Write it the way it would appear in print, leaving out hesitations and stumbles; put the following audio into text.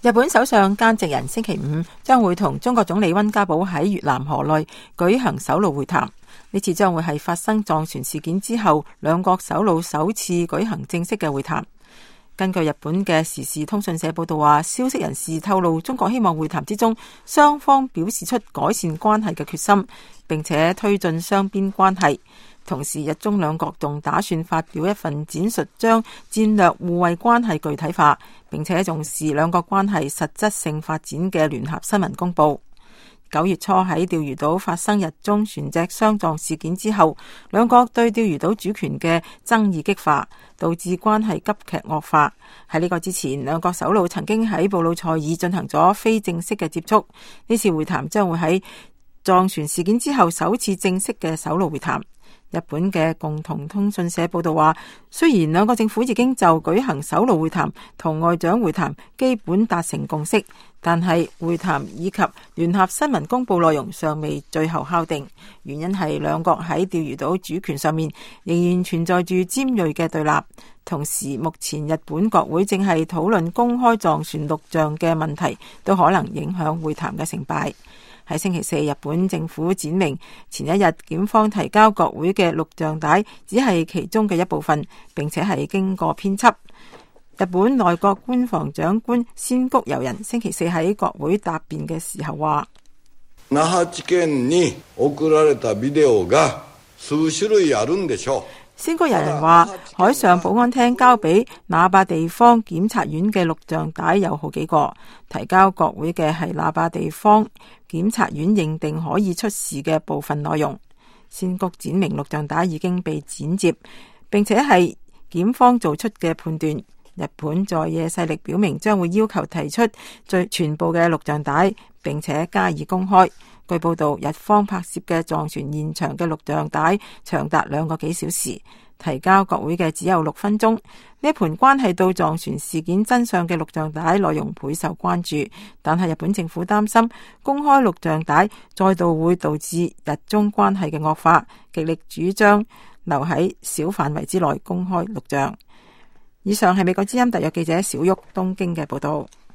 日本首相菅直人星期五將會同中國總理溫家寶喺越南河內舉行首腦會談。呢次將會係發生撞船事件之後兩國首腦首次舉行正式嘅會談。根據日本嘅時事通訊社報道話，消息人士透露，中國希望會談之中雙方表示出改善關係嘅決心，並且推進雙邊關係。同時，日中兩國仲打算發表一份闡述將戰略互惠關係具體化，並且重視兩國關係實質性發展嘅聯合新聞公報。9月初喺釣魚島發生日中船隻相撞事件之後，兩國對釣魚島主權嘅爭議激化，導致關係急劇惡化。喺呢個之前，兩國首腦曾經喺布魯塞爾進行咗非正式嘅接觸。呢次會談將會喺撞船事件之後首次正式嘅首腦會談。日本嘅共同通訊社報道話，雖然兩個政府已經就舉行首腦會談同外長會談基本達成共識，但係會談以及聯合新聞公報內容尚未最後敲定。原因係兩國喺釣魚島主權上面仍然存在住尖銳嘅對立。同時，目前日本國會正係討論公開撞船錄像嘅問題，都可能影響會談嘅成敗。喺星期四，日本政府展明前一日檢方提交國會嘅錄像帶只係其中嘅一部分，並且係經過編輯。日本內閣官房長官仙谷由人星期四喺國會答辯嘅時候話： 那覇地検に送られたビデオが數種類あるんでしょう。 仙谷有人話，海上保安廳交俾那霸地方檢察院嘅錄像帶有好幾個，提交國會嘅係那霸地方檢察院認定可以出示嘅部分內容。仙谷展明錄像帶已經被剪接，並且係檢方做出嘅判斷。日本在野勢力表明將會要求提出全部嘅錄像帶，並且加以公開。據報道，日方拍攝嘅撞船現場嘅錄像帶長達2個幾小時，提交國會嘅只有6分鐘。呢盤關係到撞船事件真相嘅錄像帶內容倍受關注，但係日本政府擔心公開錄像帶再度會導致日中關係嘅惡化，極力主張留喺小範圍之內公開錄像。以上係美國之音特約記者小旭東京嘅報道。